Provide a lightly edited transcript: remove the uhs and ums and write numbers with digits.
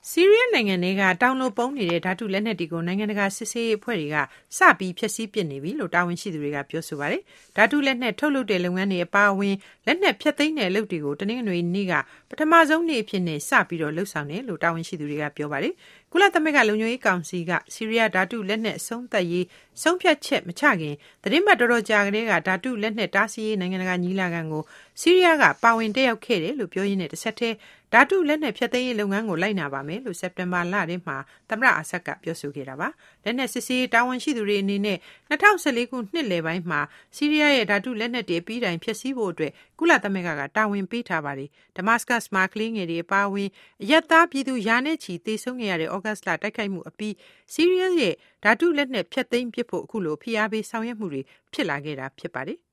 ဆီးရီးယားနိုင်ငံထဲကတောင်လိုပုံနေတဲ့ဓာတုလက်နက်တွေကိုနိုင်ငံတကာစစ်ဆေးရေးအဖွဲ့တွေကစပြီးဖျက်ဆီးပစ်နေပြီလို့တာဝန်ရှိသူတွေကပြောဆိုပါတယ်။ဓာတုလက်နက်ထုတ်လုပ်တဲ့လုပ်ငန်းတွေအပါအဝင်လက်နက်ဖျက်သိမ်းတဲ့အလုပ်တွေကိုတနင်္ဂနွေနေ့ကပထမဆုံးနေ့အဖြစ်နဲ့စပြီးတော့လှုပ်ဆောင်တယ်လို့တာဝန်ရှိသူတွေကပြောပါတယ်။ကုလသမဂ္ဂလုံခြုံရေးကောင်စီကဆီးရီးယားဓာတုလက်နက်အဆုံးသတ်ရေးဆုံးဖြတ်ချက်မချခင်သတင်းပတ်တော်ကြာကလေးကဓာတုလက်နက်တားဆီးရေးနိုင်ငံတကာညီလာခံကိုဆီးရီးယားကပါဝင်တက်ရောက်ခဲ့တယ်လို့ပြောရင်းနဲ့တစ်ဆက်တည်းဓာတုလက်နက်ဖျက်သိမ်းရေးလုပ်ငန်းကိုလိုက်နာပါမယ်လို့စက်တင်ဘာလထဲမှာသမ္မတအာဆတ်ကပြောဆိုခဲ့တာပါ။လက်နက်စစ်ဆေးတာဝန်ရှိသူတွေအနေနဲ့2014ခုနှစ်လယ်ပိုင်းမှာဆီးရီးယားရဲ့ဓာတုလက်နက်တွေအပြီးတိုင်ဖျက်ဆီးဖို့အတွက်ကုလသမဂ္ဂကတာဝန်ပေးထားပါတယ်။ဒမတ်စကတ်မှာကလေးငယ်တွေအပါအဝင်အရပ်သားပြည်သူရာနဲ့ချီသေဆုံးခဲ့ရတဲ့ဩဂတ်လတိုက်ခိုက်မှုအပြီးဆီးရီးယားရဲ့ဓာတုလက်နက်ဖျက်သိမ်းပစ်ဖို့အခုလိုဖိအားပေးဆောင်ရွက်မှုတွေဖြစ်လာခဲ့တာဖြစ်ပါတယ်